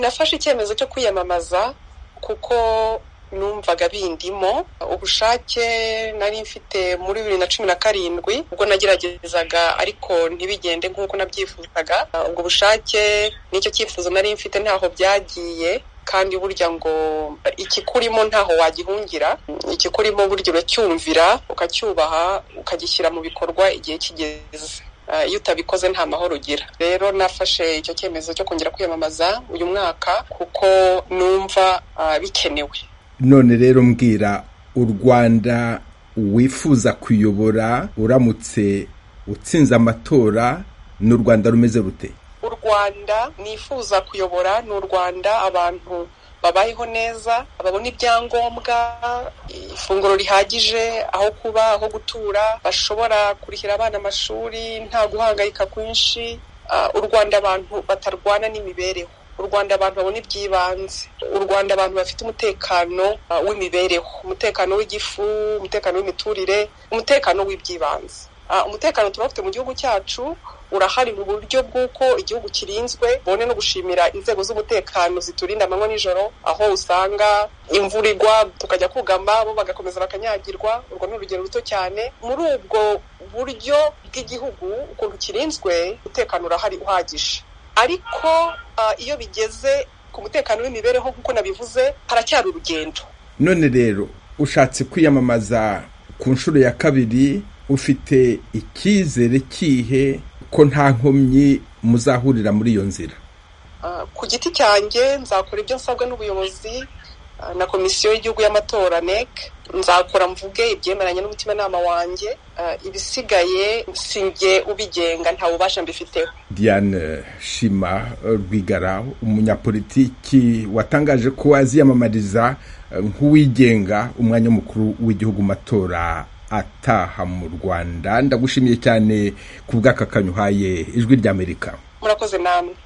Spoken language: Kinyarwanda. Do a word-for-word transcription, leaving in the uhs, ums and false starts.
nafashe icyemezo cyo kwiyamamaza kuko numvaga bindimo ubushake nari mfite muri bibiri na cumi na karindwi ubwo nageragezaga ariko ntibigende nk'uko nabyifuzaga. Ubwo bushake nicyo cyifuzo nari mfite ntaho byagiye, kandi burya ngo ikikurimo ntaho wagihungira, ikikurimo burya uracyumvira ukacyubaha ukagishyira mu bikorwa igihe kigeze. Iyo utabikoze nta mahoro ugira. Rero nafashe icyo cyemezo cyo kongera kwiyamamaza uyu mwaka kuko numva uh, bikenewe. None rero mbwira, u Rwanda wifuza kuyobora uramutse utsinze amatora, n'u Rwanda rumeze rute? U Rwanda nifuza kuyobora n'u Rwanda abantu babayeho neza, babona ibyangombwa, ifunguro rihagije, aho kuba, aho gutura, bashobora kurihira abana amashuri nta guhangayika kwinshi. Uh, u Rwanda abantu batarwana n'imibereho, u Rwanda abantu babona iby'ibanze, u Rwanda abantu bafite umutekano uh, w'imibereho, umutekano w'igifu, umutekano w'imiturire, umutekano w'iby'ibanze. Uh, umutekano turafite mu gihugu cyacu urahari mu buryo bw'uko igihugu kirinzwe. Bone no gushimira inzego z'umutekano ziturinda amanywa n'ijoro, aho usanga imvura igwa tukajya kugamba bo bagakomeza bakanyagirwa. Urwo ni urugero ruto cyane. Muri ubwo buryo bw'igihugu ukuntu kirinzwe, umutekano urahari uhagije. Ariko uh, iyo bigeze ku mutekano w'imibereho nk'uko nabivuze, haracyari urugendo. None rero ushatse kwiyamamaza ku nshuro ya kabiri, ufite icyizere kihe ko nta nkomyi muzahurira muri iyo nzira? Uh, ku giti cyanjye nzakora ibyo nsabwa n'ubuyobozi uh, na komisiyo y'igihugu y'amatora N E C. Nzakora mvuge ibyemeranye n'umutimanama wanjye. Uh, ibisigaye sinjye ubigenga, nta bubasha mbifiteho. Diane Shima Rwigara, umunyapolitiki watangaje ko aziyamamariza nk'uwigenga umwanya mukuru w'igihugu matora ataha mu Rwanda. Ndagushimiye cyane ku bw'aka kanyuhaye Ijwi ry'Amerika. Murakoze namwe.